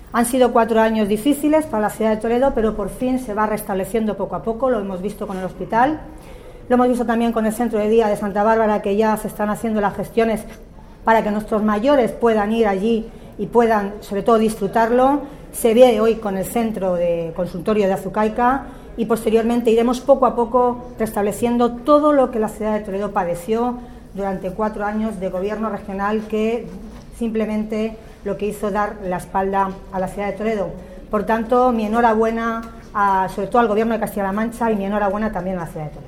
Han sido 4 años difíciles para la ciudad de Toledo, pero por fin se va restableciendo poco a poco. Lo hemos visto con el hospital, lo hemos visto también con el centro de día de Santa Bárbara, que ya se están haciendo las gestiones para que nuestros mayores puedan ir allí y puedan, sobre todo, disfrutarlo. Se ve hoy con el centro de consultorio de Azucaica y posteriormente iremos poco a poco restableciendo todo lo que la ciudad de Toledo padeció durante 4 años de gobierno regional, que simplemente lo que hizo dar la espalda a la ciudad de Toledo. Por tanto, mi enhorabuena sobre todo al Gobierno de Castilla-La Mancha y mi enhorabuena también a la ciudad de Toledo.